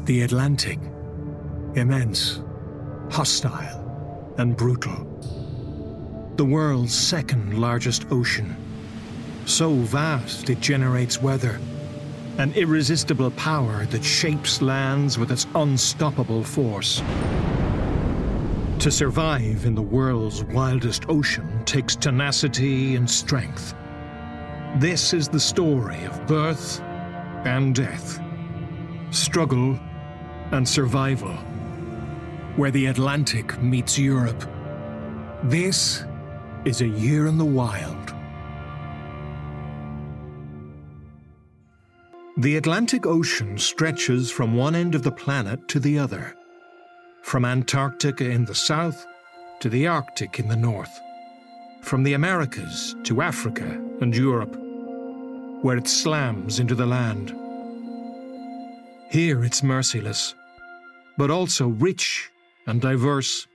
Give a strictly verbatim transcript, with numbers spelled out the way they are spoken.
The Atlantic, immense, hostile, and brutal. The world's second largest ocean, so vast it generates weather, an irresistible power that shapes lands with its unstoppable force. To survive in the world's wildest ocean takes tenacity and strength. This is the story of birth and death, struggle and survival, where the Atlantic meets Europe. This is A Year in the Wild. The Atlantic Ocean stretches from one end of the planet to the other, from Antarctica in the south to the Arctic in the north, from the Americas to Africa and Europe, where it slams into the land. Here it's merciless, but also rich and diverse,